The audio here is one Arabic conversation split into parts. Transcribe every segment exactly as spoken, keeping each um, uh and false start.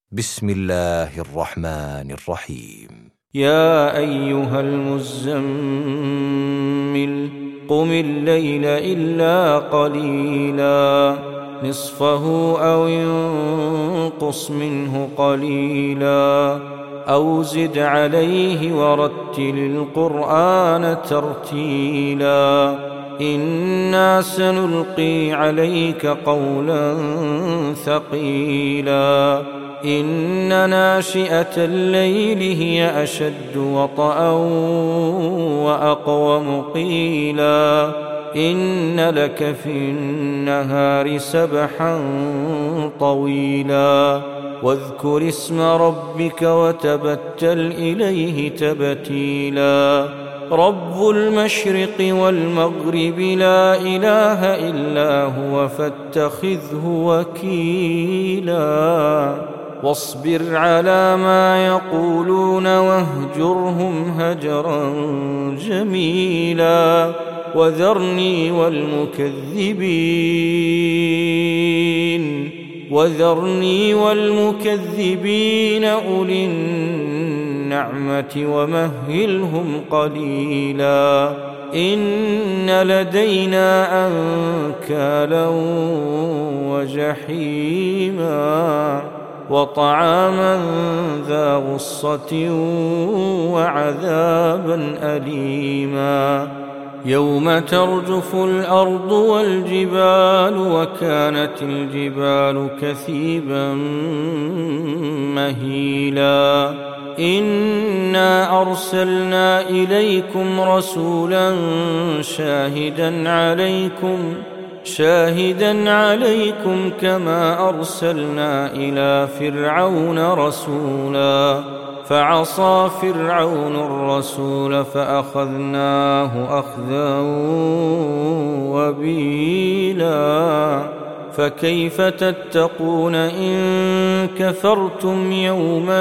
بسم الله الرحمن الرحيم. يا أيها المزمل قم الليل إلا قليلا نصفه أو انقص منه قليلا أو زد عليه ورتل القرآن ترتيلا إنا سنلقي عليك قولا ثقيلا إن ناشئة الليل هي أشد وطئا وأقوم قيلا إن لك في النهار سبحا طويلا واذكر اسم ربك وتبتل إليه تبتيلا رب المشرق والمغرب لا إله إلا هو فاتخذه وكيلا واصبر على ما يقولون واهجرهم هجرا جميلا وذرني والمكذبين وذرني والمكذبين أولي النعمة ومهلهم قليلا إن لدينا أنكالا وجحيما وطعاما ذا غصة وعذابا أليما يوم ترجف الأرض والجبال وكانت الجبال كثيبا مهيلا إنا أرسلنا إليكم رسولا شاهدا عليكم شاهدا عليكم كما أرسلنا إلى فرعون رسولا فعصى فرعون الرسول فأخذناه أخذا وبيلا فكيف تتقون إن كفرتم يوما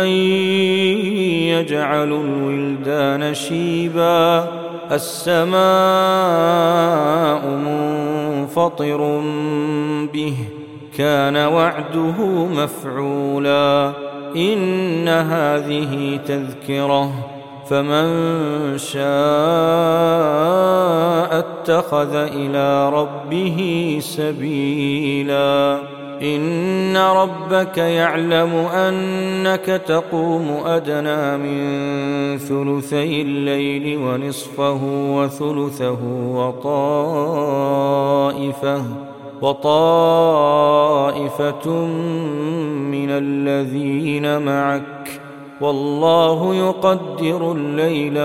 يجعل الولدان شيبا السماء منفطر به كان وعده مفعولا إن هذه تذكرة فمن شاء اتخذ إلى ربه سبيلا إن ربك يعلم أنك تقوم أدنى من ثلثي الليل ونصفه وثلثه وطائفة وطائفة من الذين معك والله يقدر الليل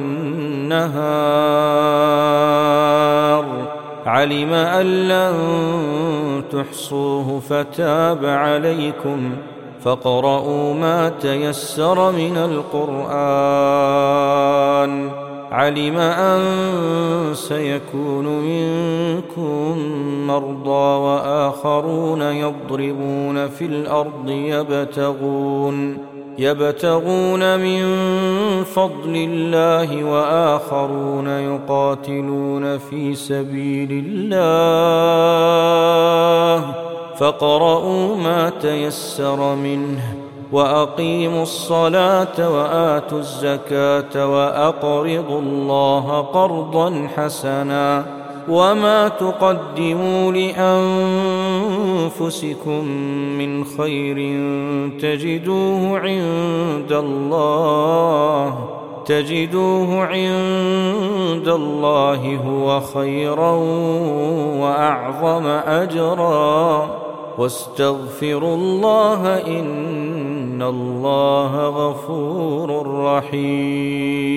والنهار علم أن لن تحصوه فتاب عليكم فاقرؤوا ما تيسر من القرآن علم أن سيكون منكم مرضى وآخرون يضربون في الأرض يبتغون يبتغون من فضل الله وآخرون يقاتلون في سبيل الله فاقرؤوا ما تيسر منه وأقيموا الصلاة وآتوا الزكاة وأقرضوا الله قرضا حسنا وما تقدموا لأنفسكم من خير تجدوه عند الله تجدوه عند الله هو خيرا وأعظم أجرا واستغفروا الله إن الله غفور رحيم.